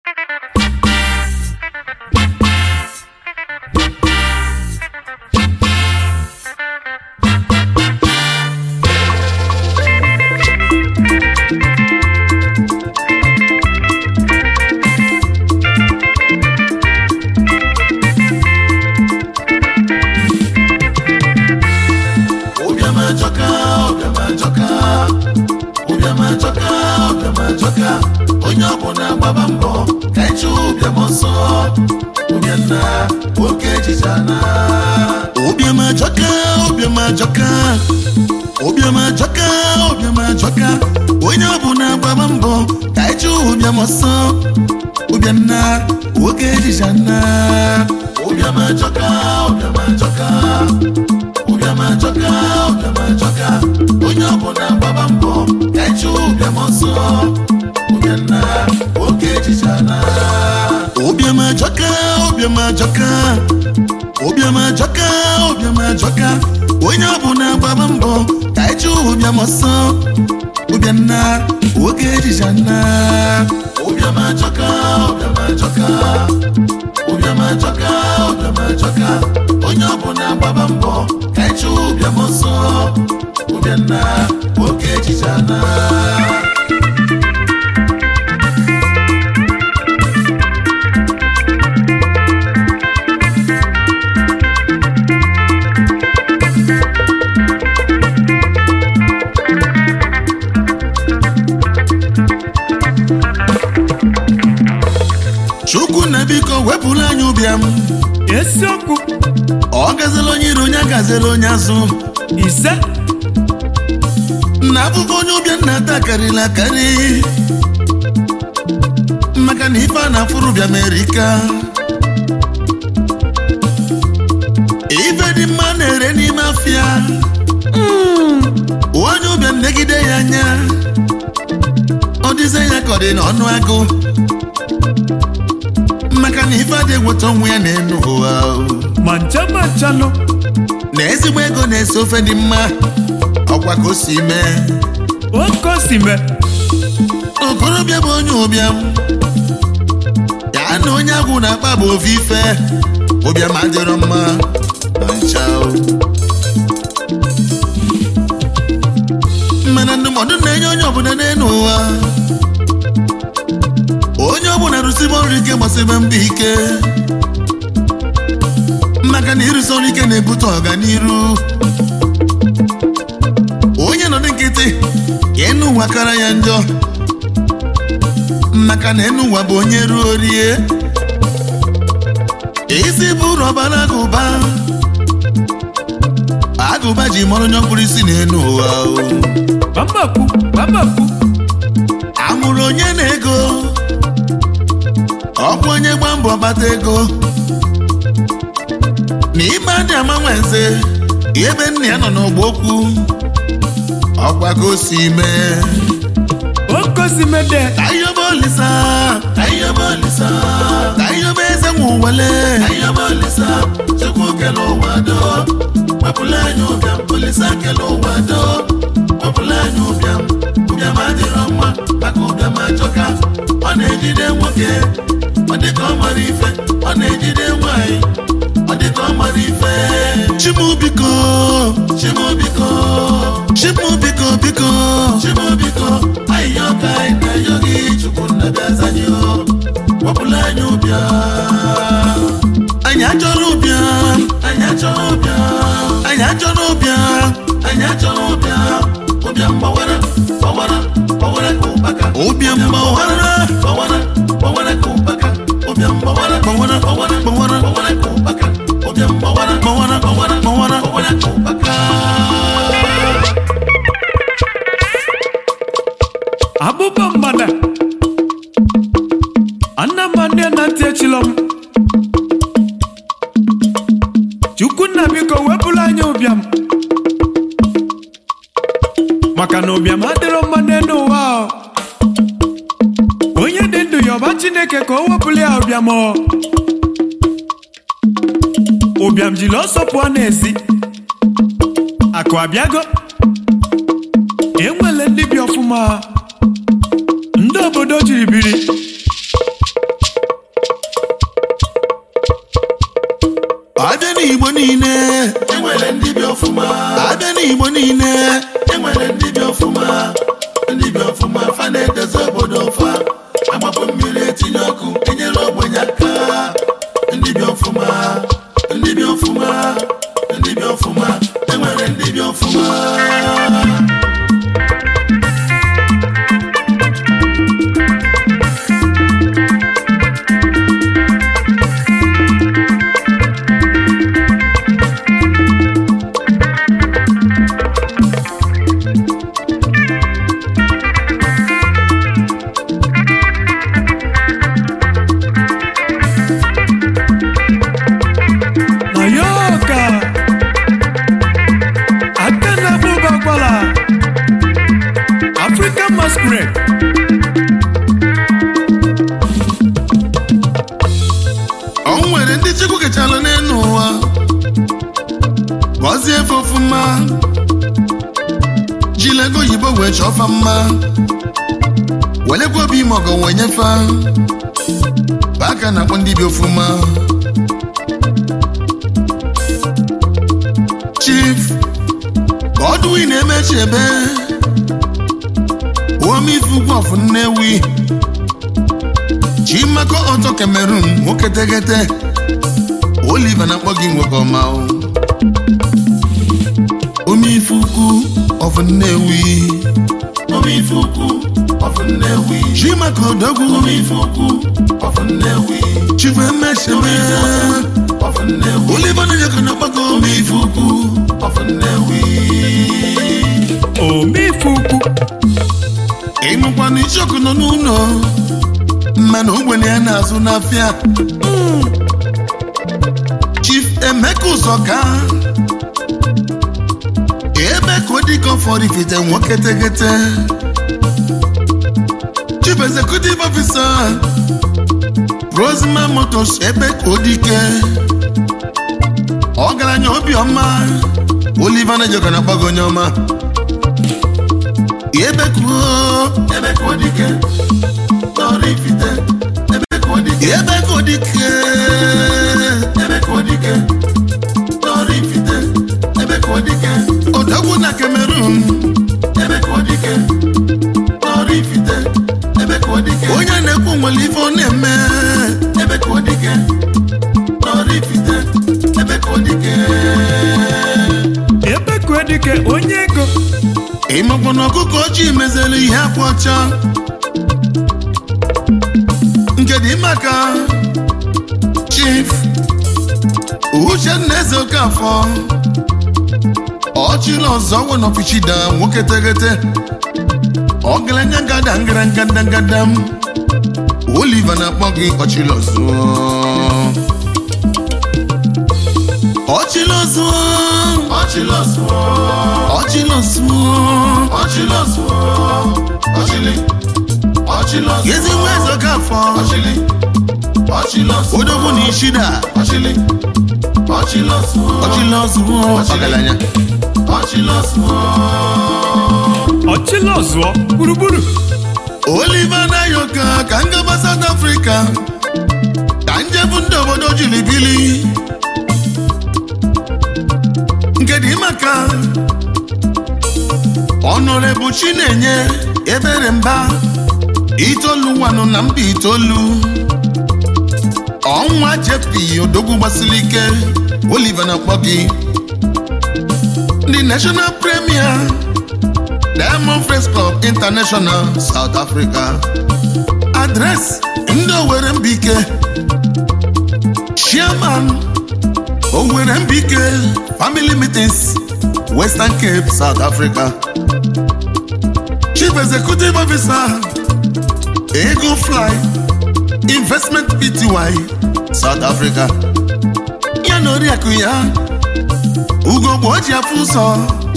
Ise na abụbụ onye ụbịa nna karịla karị maka na ife a na-afụrụ bịa Amerika ife dị mma na-ere n'ime afịa onye ụbịa nnegide ya anya ọ dịze ya ka ọ dị n'ọnụ agụ maka na ife adị enweta onwe ya n'enu ụwa manchanụ na ezigbo ego na-ese ofe dị mma ọkwa ka o si mee okorobịa bụ onye ụbịam ya na onye agwụ na-akpa bụ ofe ife ụbịam adịrọ mma ncha mana ndụmọdụ na-enye onye ọbụla n'elu ụwa onye ọbụla rụsibe ọrụ ike gbasibe mbọ ike maka na ịrụsi ọrụ ike na-ebute ọganiru onye nọ dị nkịtị enu ụwa kara ya njọ maka na enu ụwa bụ onye ruo rie isi bụ rọbara agụba ji mọrọ onye mkpụrụ isi n'enu ụwa bambakwu amụrụ onye na-ego ọkwa onye gba mbọ bata ego n'ime adị ama nwenze ebe nna ya nọ n'ọgba okwu ọkwa ka o si mee okosimede tayobolisa tayobo eze nwụwale tayobolisa chukwu kele ụwa do wepụla anya ụbịam polisa kele ụwa do wepụla anya ụbịam adịrọ mma maka ụbịam ajọka ọ na-ejide nwoke ọ dịka ọ mara ife ọ na-ejide nwanyị ọ dịka ọ mara ife chimubiko ahịhịa ọka na yogi chukwu nnabịazanye wepụla anya ụbịa anyị achọrọ ụbịa ụbịa mgbawara ka ụbaka ụbịa mgbawara ka ụbaka ụbịa mgbawara ka ụbaka ụbịa mgbawara ka ụbaka abụba mgbada anamande na ntị echilọm Chukwunna biko wepụla anya ụbịam maka na ụbịam adịrọ mma n'elu ụwa onye dị ndụ ya ọba Chineke ka o wepụla ya ụbịam jiri ọsọ pụọ n'ezi akụ abịago enwele ndị bi ọfụma ndị obodo jiri biri abịa n'Igbo niile enwere ndị bi ọfụma abịa n'Igbo niile enwere ndị bi ọfụma fa na-edozi obodo ọfa agbapụ mmiri etinye ọkụ enyere ogbenye aka ndị bi ọfụma enwere ndị bi ọfụma o nwere ndị Chukwu kechala n'elu ụwa gọzie ọfụma jilego oyibo wee chọfa mma welekwa obi ime ọgọ wee nyefa aka na-akpọ ndị bi ọfụma Chief Godwin Emechebe Omifugwu of Nnewi Chimako Oto Cameroon Moketegete Oliver na-akpọ gị nwoke ọma Omifugwu of Nnewi Chimako Odogwu Omifugwu of Nnewi Chief Emechebe Oliver na-akpọ gị Omifugwu of Nnewi Omifugwu ịnụkwana ichoku nọ n'ụlọ mmanụ ogbenye ya na-azụ n'afịa Chief Emeka Ụzọka ebe ka ọ dịka ọfọdụ ifite nwoke tegete Chief Executive Officer Rosman Motors ebe ka ọ dịke ọgaranya obiọma Oliver na-ejekọ na gbago onye ọma ebe ka ọ dịke n'ọrụ ifite ebe ka ọ dịke n'ọrụ ifite ebe ka ọ dịke Odogwu na Cameroon ebe ka ọ dịke n'ọrụ ifite ebe ka ọ dịke onye na-ekwu nwere ife ọ na-eme ebe ka ọ dịke n'ọrụ ifite ebe ka ọ dịke onye ego ịmakwa na ọkụkọ ojii mezere ihe akwa ọcha nke dị maka Chief Uchenna Eze Okafọ ọchịla ọzọ nwe n'ọfichida nwoke tegete ọgaranya ngada ngada Oliver na-akpọ gị ọchịla ọzọ Ezi nwe Eze Okafọ Odogwu na Ishida ọchịla ọzọ ọgaranya ọchịla ọzọ gburugburu Oliver Nayoka ka ngaba South Africa ka njebu ndị obodo jilibili nke dị maka Honorable Chinenye Eberemba itoolu nwanụ na mba itoolu ọnwa JP Odogwu gbasiri ike Oliver na-akpọ gị the National Premier Diamond Friends Club International South Africa Address ndị Owerri Mbike Chairman Owerri Mbike Family Meetings Western Cape South Africa Chief Executive Officer Eagle Fly Investment Pty South Africa ya na oriakụ ya Ugogbe oji afụ ụzọ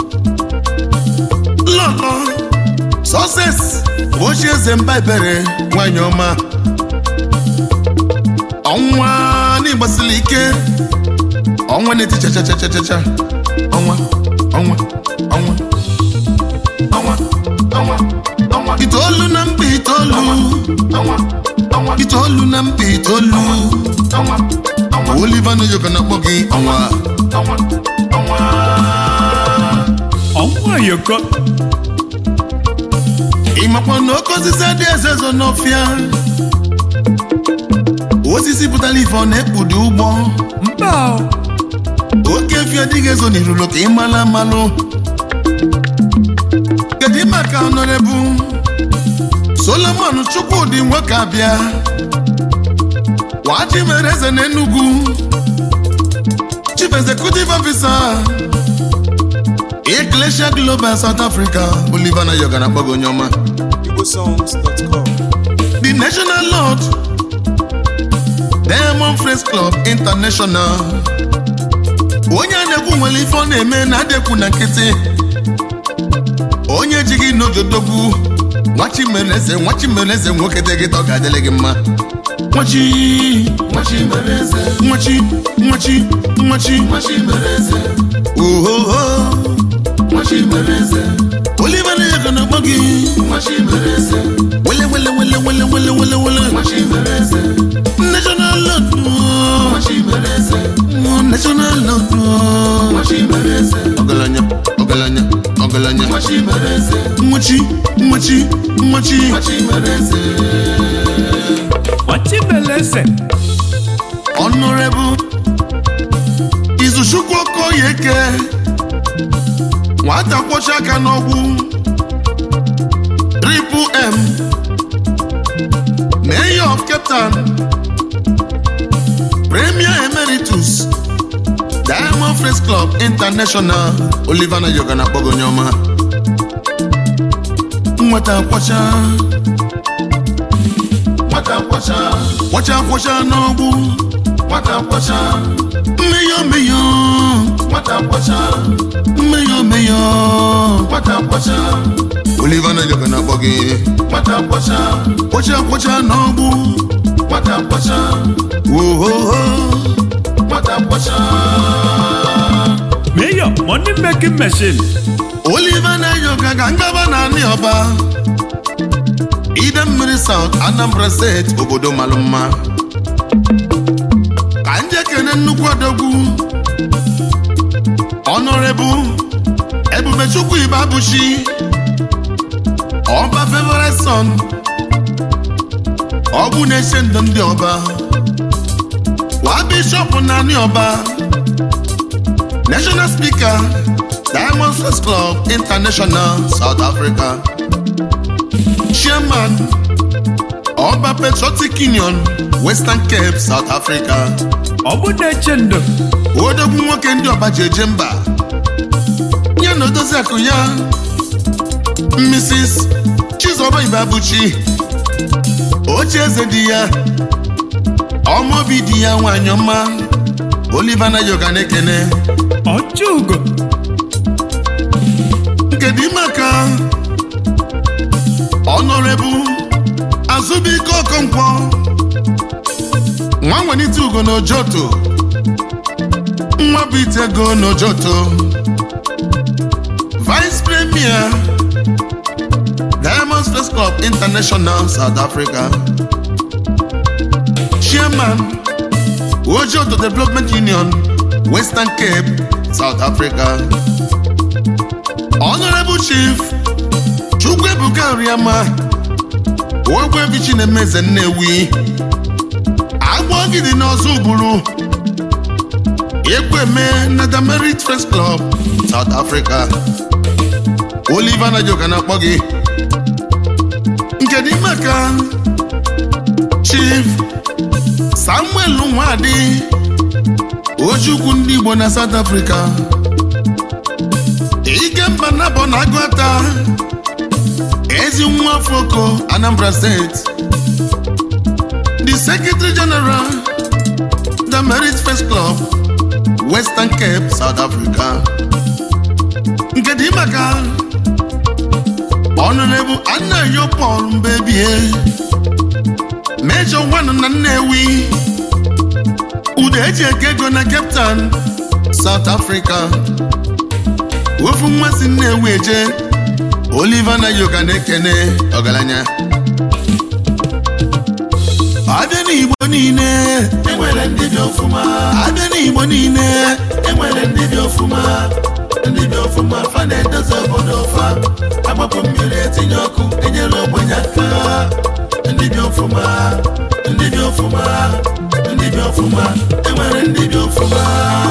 Lọlọ Success Ochi Eze Mba Ebere nwanyị ọma ọnwa n'ịgbasili ike ọnwa na-eti chachachachacha ọnwa itoolu na mba itoolu itoolu na mba itoolu Oliver Nayoka na-akpọ gị ọnwa yoko ịmakwa na oke osisi adị ezezo n'ọfịa osisi pụtara ife ọ na-ekpudi ụgbọ mba oke efi adịghị ezo n'irulo ka ịmala mmalụ kedu maka Honorable Solomon Chukwudi nwoke abịa wachi mere eze n'Enugu Chief Executive Officer Ecclesia Global South Africa Oliver Nayoka na-akpọ gị onye ọma igbosongs.com. The National Lord Diamond Friends Club International onye a na-ekwu nwere ife ọ na-eme na adekwu na nkịtị onye ji gị n'ojodogwu nwachi mere eze nwoke dị gị ọ ga-adịrị gị mma nwachi mere eze ohoho Oliver Nayoka na-akpọ gị wele National Lord National Lord Ogalanya Nwachibeleze Honorable Izuchukwu Okoyeke nwata kwọcha aka n'ọgwụ Triple M Mayor of Cape Town Premier Emeritus Diamond Friends Club International Oliver Nayoka na-akpọ gị onye ọma nwata kwọcha n'ọgwụ mmeyo Oliver Nayoka na-akpọ gị kwọcha n'ọgwụ Mayor money making machine Oliver Nayoka ga ngaba na anị ọba Idemmiri South Anambra State obodo malụ mma ka nje kene nnukwu odogwu Honorable Ebubechukwu Ibabuchi ọba favorite son ọ bụ na-eche ndụ ndị ọba wa bishop na anị ọba National Speaker Diamond Friends Club International South Africa Chairman Ọba Patriotic Union Western Cape South Africa ọ bụ na-eche ndụ odogwu nwoke ndị ọba ji eje mba ya na odozi akụ ya Mrs. Chizoba Ibabuchi oche eze di ya ọmọbi di ya nwanyị ọma Oliver Nayoka na-ekene ọchụgo nke dị maka Honorable Azubike Okonkwo nwa nwenite ugo n'Ojoto nwa bụ itego n'Ojoto Vice Premier Diamond Friends Club International South Africa Chairman Ojoto Development Union Western Cape South Africa Honorable Chief Chukwuebuka Oriama Ogwebi Chinemeze Nnewi Agbọgidi n'ọzọ Ubulu Ekweme na The Merit Friends Club South Africa Oliver Nayoka na-akpọ gị nke dị maka Chief Samuel Nwadi Ojukwu ndị Igbo na South Africa Ikemba Nabo na Agụata Ezi Nwafoko Anambra State The Secretary General The Merit Friends Club Western Cape South Africa nke dị maka Honorable Anayo Paul Mbebie Major One na Nnewi Udeji Ekego na Cape Town South Africa ofu nmasị Nnewi eje Oliver Nayoka na-ekene ọgaranya abịa n'Igbo niile enwere ndị dị ọfụma etinye ọkụ enyere ogbenye aka ndị bi ọfụma ndị bi ọfụma ndị bi ọfụma enwere ndị bi ọfụma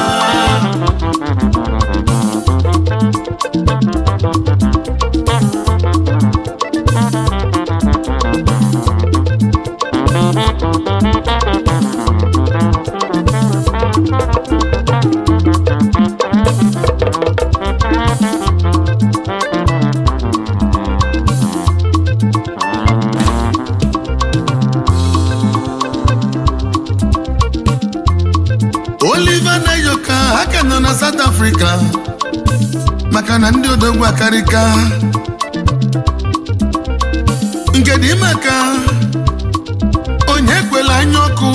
Oliver Nayoka aka nọ na South Africa maka na ndị odogwu akarịka nke dị maka onye kwela anya ọkụ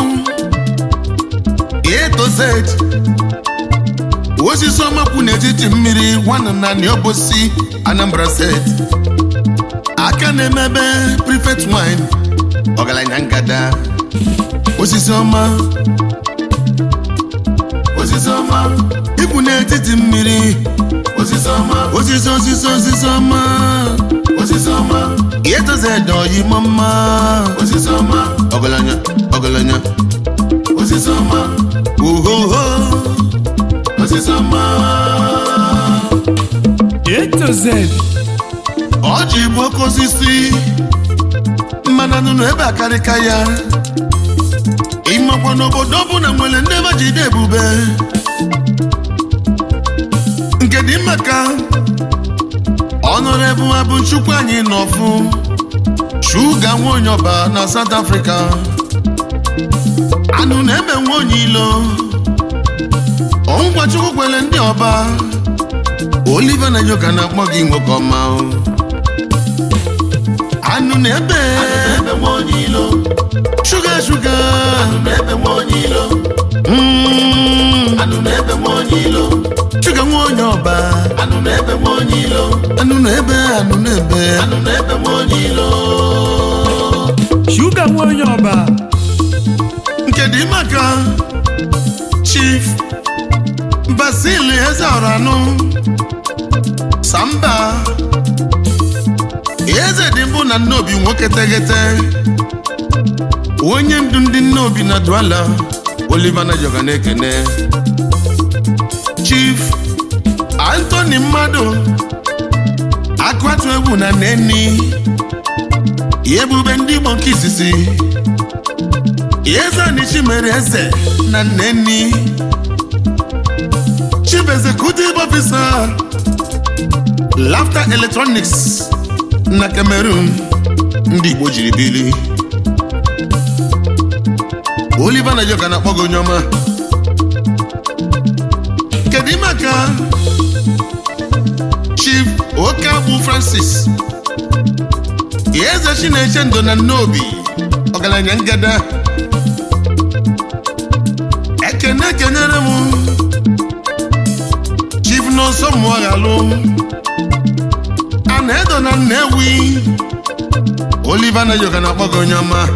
etozet osisi ọmakwu n'etiti mmiri nwanne na Niobosi Anambra State aka na-emebe prefect wine ọgaranya ngada osisi ọma ikwu n'etiti mmiri osisi ọma etozet oyimo mma osisi ọma ọgaranya osisi ọma ohoho osisi ọma etozet ọjị bụ oke osisi mmanụ nụnụ ebe akarịka ya ịmakwa n'obodo bụ na nwere ndị ebe jide ebube nke dị maka Honorable Abunchukwu anyị n'ọfụ Shuga nwaonye ọba na South Africa anụ na-eme nwaonye ilo ọngwa Chukwu kwele ndị ọba Oliver Nayoka na-akpọ gị nwoke ọma anụ na-ebe nwaonye ilo Sugar anụ na-ebe nwaonye ilo anụ na-ebe nwaonye ilo Sugar nwaonye ọba anụ na-ebe nwaonye ilo anụ na-ebe nwaonye ilo Sugar nwaonye ọba nke dị maka Chief Basil Ezeoranu Samba eze dị mbụ na Nnobi nwoke tegete onye ndu ndị Nnobi na Douala Oliver Nayoka na-ekene Chief Anthony Mmadu akwatu egwu na Neni ebube ndị Igbo nke isisi eze Anichi mere eze na Neni Chief Executive Officer Laughter Electronics na Cameroon ndị Igbo jiri bili Oliver Nayoka na-akpọ gị onye ọma kedu maka Chief Okagbu Francis eze Chineche Ndo na Nnobi ọgaranya ngada ekene kenyere m Chief Nonso Muaghalu Ana-Edo na Nnewi Oliver Nayoka na-akpọ gị onye ọma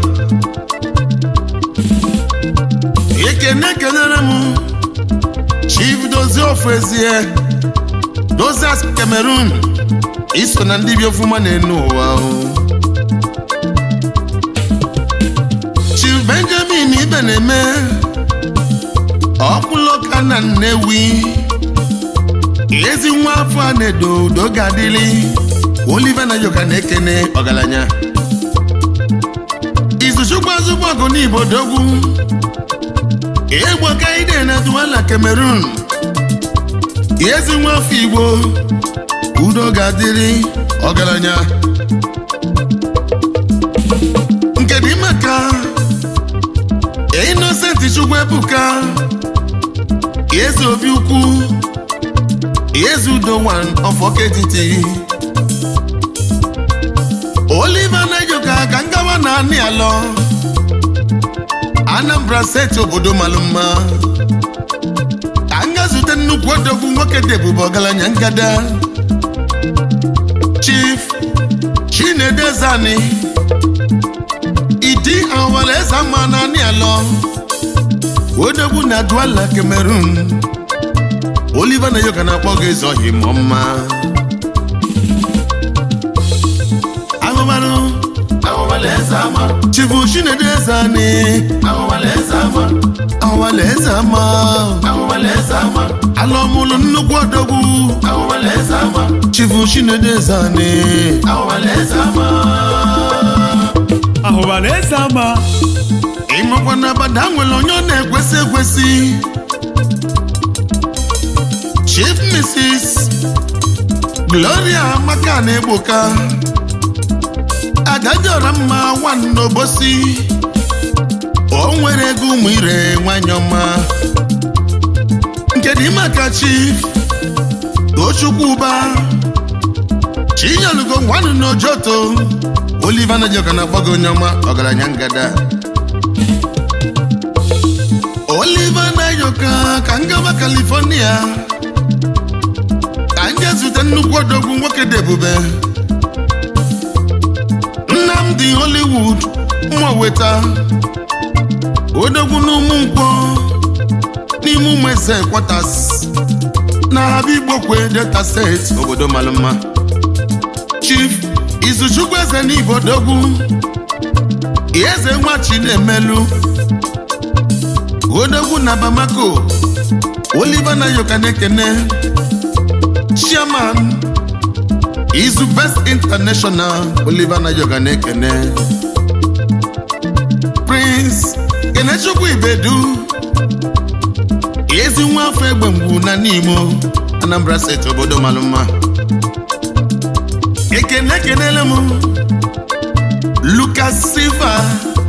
ekene kenyere m Chief Dozie Ofezie Dozias Cameroon iso na ndị bi ọfụma na-enu ụwa Chief Benjamin Ibeneme ọkwụlọka na Nnewi ezi nwa afọ Ana-Edo udo ga-adịlị Oliver Nayoka na-ekene ọgaranya Izuchukwu Azụgbọgụ n'Igbo dogwu egbo ka ide na Douala Cameroon ezi nwa afọ Igbo udo ga-adịrị ọgaranya nke dị maka Innocent Chukwuebuka ezi Obi Ukwu ezi Udo one of Oketiti Oliver Nayoka ka ngawa na anị alọ Anambra State obodo malụmma ka nga zute nnukwu odogwu nwoke dị ebube ọgaranya ngada Chief Chinedu Ezani Idi Awale Ezama na anị alọ odogwu na Douala Cameroon Oliver Nayoka na-akpọ gị eze ọhịa mma Chifu Chinedu Ezani, Alomulu nnukwu odogwu, Chifu Chinedu Ezani, ahụwaleze ama ịmakwa na bada nwere onye ọ na-ekwesị ekwesị. Chief Mrs. Gloria Amaka na-egboka adajọrọ mma nwanne obosi, o nwere ego ụmụ ire nwanyị ọma nke dị maka Chief Tochukwuba Chinyalugo nwanne n'Ojoto Oliver Nayoka na gbago onye ọma ọgaranya ngada. Oliver Nayoka ka ngaba California ka nje zute nnukwu odogwu nwoke dị ebube. Nnamdi Hollywood nwa weta odogwu n'ụmụ nkwọ n'ime Umeze Quarters na Habigbokwe Delta State obodo malụmma. Chief Izuchukwu Eze n'Igbo odogwu Eze nwa Chinemelu odogwu na Bamako. Oliver Nayoka na-ekene Chairman Izu Best International. Oliver Nayoka na-ekene Prince Kenechukwu Ibedu ezi nwa afọ egbe mgbu na Nimo Anambra State obodo malụmma. Ekenele m Lucas Silva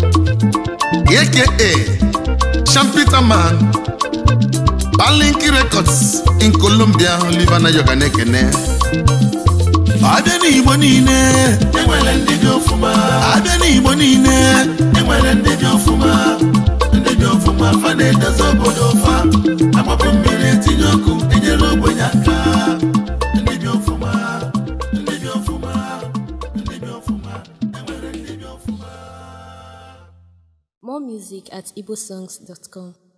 aka Champion Palinki Records in Colombia. Oliver Nayoka na-ekene abịa n'Igbo niile enwere ndị dị ọfụma, abịa n'Igbo niile enwere ndị dị ọfụma, ndị dị ọfụma fa na-edozi obodo fa, agbapụ mmiri etinye ọkụ enyere ogbenye aka. Ndị dị ọfụma, ndị dị ọfụma, ndị dị ọfụma, enwere ndị dị ọfụma. More music at igbosongs.com.